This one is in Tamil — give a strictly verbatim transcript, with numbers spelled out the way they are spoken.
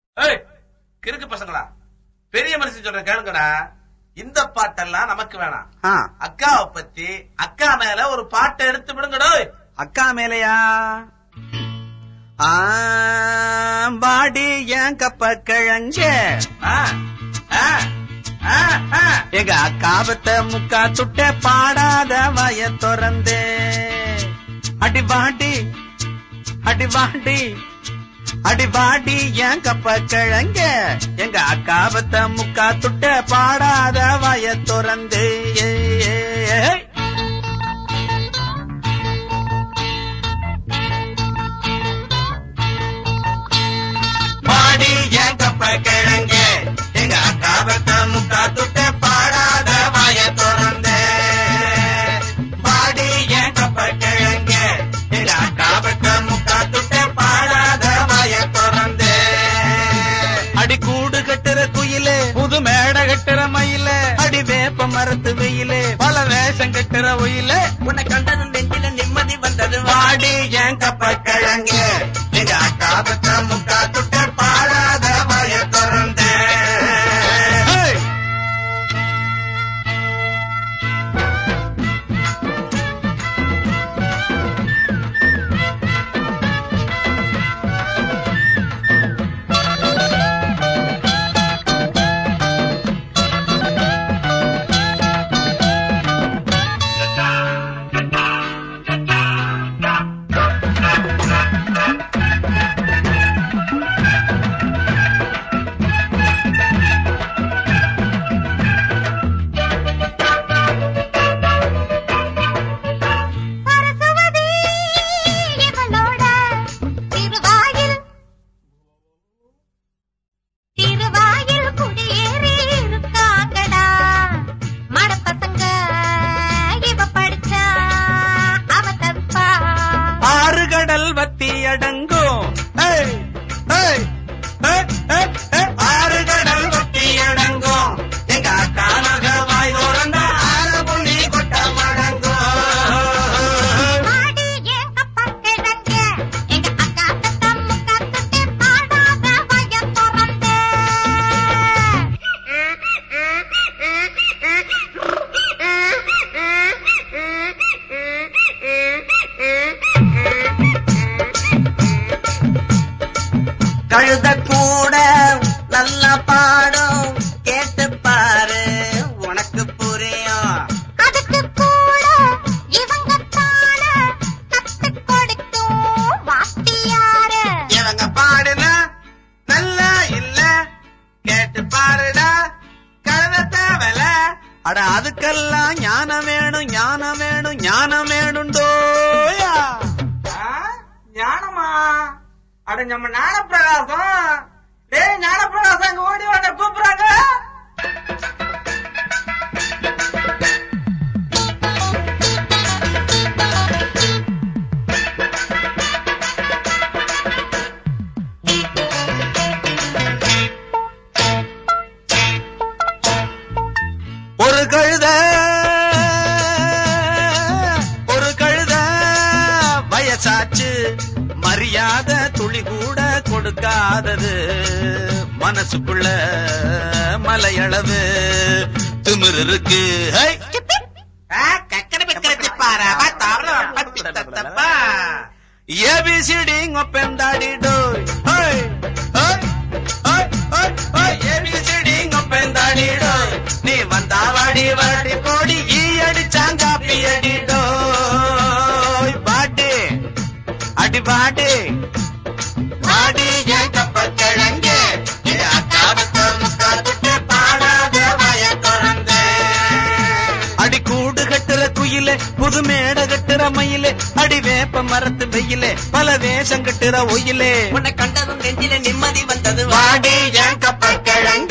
கிறுக்கு பசங்களா, பெரிய மனுஷன் சொல்ற கேளுங்கடா. இந்த பாட்டெல்லாம் நமக்கு வேணாம். அக்காவை பத்தி அக்கா மேல ஒரு பாட்டை எடுத்து விடுங்கடோ. அக்கா மேலையா? பாடி ஏன் கப்ப கிழங்க எங்க அக்காவத்த முக்கா துட்ட பாடாத வய திறந்தே அடி பாடி அடி பாடி அடி பாடி ஏன் கப்ப கிழங்க எங்க அக்காவத்த முக்கா துட்ட பாடாத வய திறந்தே. பாடி ஏன் கப்ப கிழங்க எங்க அக்காவத்த முக்கா துட்ட பாடாத வய திறந்தே. பாடி ஏன் கப்ப கிழங்க எங்க அக்காவத்த முக்கா துட்ட பாடாத வய திறந்தே. அடி கூடு கட்டுற குயிலே புது மேட கட்டுற மயிலே அடி வேப்ப மரத்து வெயிலே பல வேஷம் கட்டுற ஒயில உன்னை கண்டது நெஞ்சில நிம்மதி வந்தது. வாடி ஏன் கப்ப கிழங்க எங்க அக்காவத்த முக்கா துட்ட பாடாத வய திறந்தே. கழுத கூட நல்ல பாடும் கேட்டு பாரு உனக்கு புரியும். அதுக்கு கூட இவங்க தான கத்து கொடுக்கும் வாத்தியாரு. இவங்க பாடுன நல்லா இல்ல கேட்டு பாருடா கழுத தேவல. அட அதுக்கெல்லாம் ஞானம் வேணும் ஞானம் வேணும் ஞானம் வேணும்டோயா. ஞானமா? அட நம்ம ஞானப்பிரகாசம். டேய் ஞானப்பிரகாசம், அங்க ஓடி வாங்க கூப்பிடுறாங்க. ஒரு கழுத ஒரு கழுத வயசாச்சு மரியாதை துளி கூட கொடுக்காதது. மனசுக்குள்ள மலையளவு திமிரு இருக்கு. ஏபிசிடி ஒப்பந்தாடிடோ ஏபிசிடி ஒப்பந்தாடிடோ. நீ வந்தா வாடி வாடி போடி ஈ அடிச்சாங்காப்பி அடிடோ. பாட்டு அடி பாடு பாடி ஏன் கப்ப கிழங்க அக்காவத்த முக்கா துட்ட பாடாத வய திறந்தே. அடி கூடு கட்டுற குயிலே புது மேட கட்டுற மயிலே அடி வேப்ப மரத்து வெயிலே பல வேஷம் கட்டுற ஒயிலே உன்னை கண்டதும் நெஞ்சில நிம்மதி வந்தது. வாடி ஏன் கப்ப கிழங்க